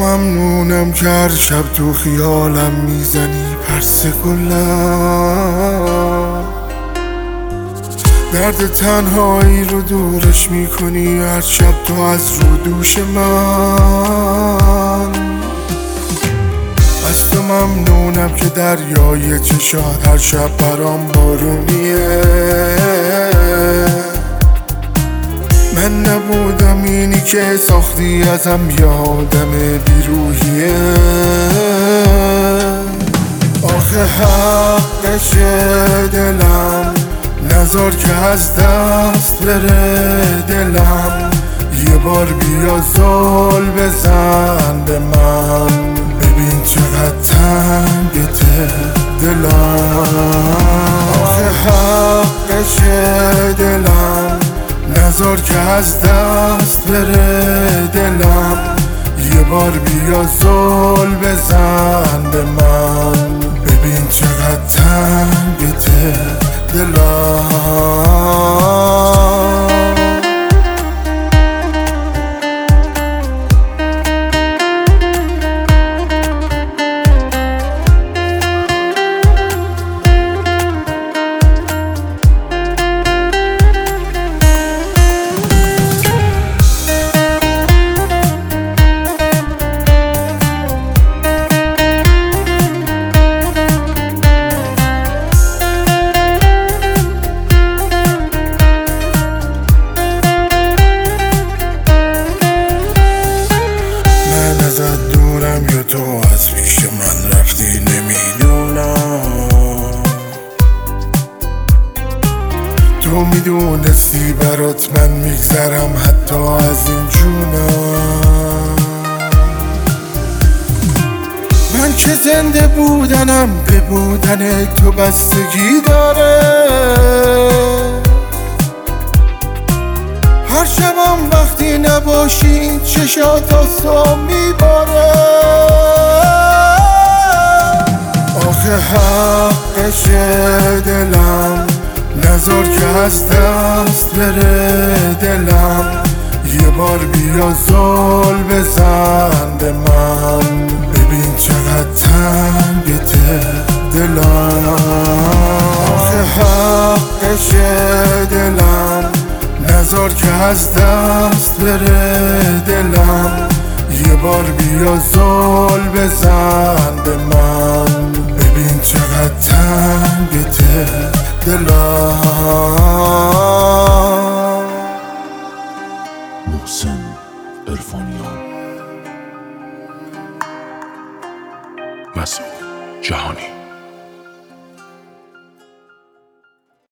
ممنونم که هر شب تو خیالم میزنی پرسه گلم، درد تنهایی رو دورش میکنی هر شب تو از رو دوش من. از تو ممنونم که دریای چشات هر شب برام بارونیه. من نبودم اینی که ساختی ازم یه آدم بیروحیه. آخه حقشه دلم نذار که از دست بره دلم، یه بار بیا زل بزن به من، ببین چقدر تنگته دلم. آخه حقشه دلم نذار که از دست بره دلم، یه بار بیا زل بزن به من، ببین چقدر تنگته دلم. دورم یا تو از پیش من رفتی نمیدونم، تو میدونستی برات من میگذرم حتی از این جونم. من که زنده بودنم به بودن تو بستگی داره، هر شبم وقتی نباشی این چشات آسا میباره. آخه حقشه دلم نذار که از دست بره دلم، یه بار بیا زل بزن به من، ببین چقدر تنگته دلم. آخه حقشه دلم نذار که از دست بره دلم، یه بار بیا زل بزن به من، ببین چقدر تنگته دلم. محسن عرفانیان، مسعود جهانی.